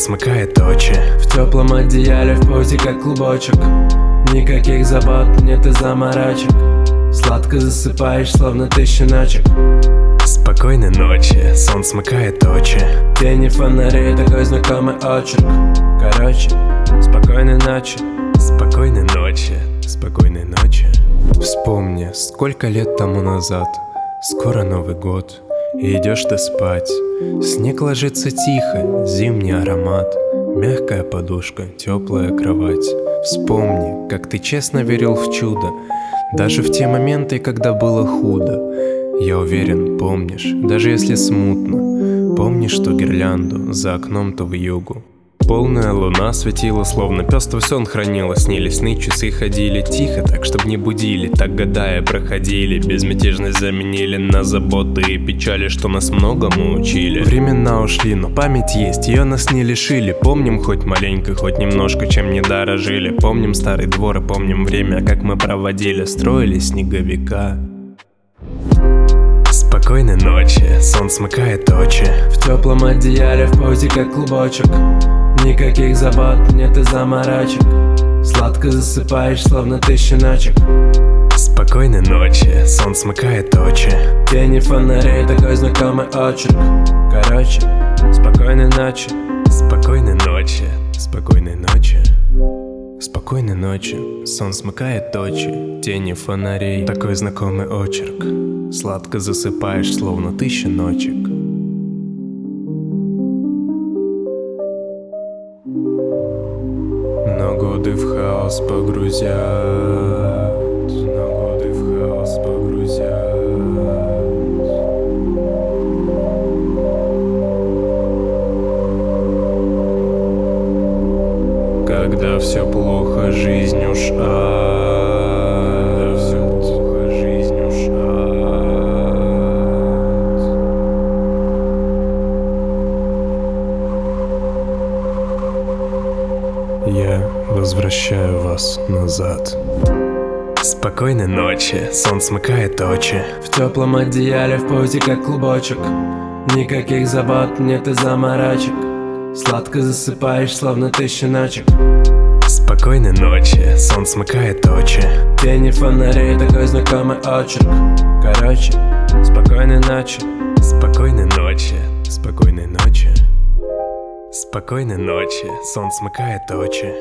смыкает очи. В теплом одеяле, в позе как клубочек. Никаких забот, нет и заморачек. Сладко засыпаешь, словно ты щеночек. Спокойной ночи, сон смыкает очи. Тени фонарей, такой знакомый очерк. Короче, спокойной ночи. Спокойной ночи, спокойной ночи. Вспомни, сколько лет тому назад. Скоро Новый год, и идешь ты спать. Снег ложится тихо, зимний аромат. Мягкая подушка, теплая кровать. Вспомни, как ты честно верил в чудо, даже в те моменты, когда было худо. Я уверен, помнишь, даже если смутно. Помнишь ту гирлянду за окном-то в югу. Полная луна светила, словно пестрый сон хранила. Снились сны, часы ходили тихо, так чтоб не будили. Так года и проходили, безмятежность заменили на заботы и печали, что нас многому учили. Времена ушли, но память есть, ее нас не лишили. Помним хоть маленько, хоть немножко, чем не дорожили. Помним старый двор и помним время, как мы проводили. Строили снеговика. Спокойной ночи, сон смыкает очи. В теплом одеяле, в позе как клубочек. Никаких забот, нет и заморачек. Сладко засыпаешь, словно ты щеночек. Спокойной ночи, сон смыкает очи. Тени фонарей, такой знакомый очерк. Короче, спокойной ночи. Спокойной ночи, спокойной ночи. Спокойной ночи, сон смыкает очи. Тени фонарей, такой знакомый очерк. Сладко засыпаешь, словно ты щеночек. Но годы в хаос погрузят. Но годы в хаос погрузят. Когда все плохо, жизнь уж ад. Когда все плохо, жизнь уж ад. Я возвращаю вас назад. Спокойной ночи, сон смыкает очи. В теплом одеяле, в позе как клубочек. Никаких забот, нет и заморачек. Сладко засыпаешь, словно ты щеночек. Спокойной ночи, сон смыкает очи. Тени фонарей, такой знакомый очерк. Короче, спокойной ночи. Спокойной ночи, спокойной ночи. Спокойной ночи, сон смыкает очи.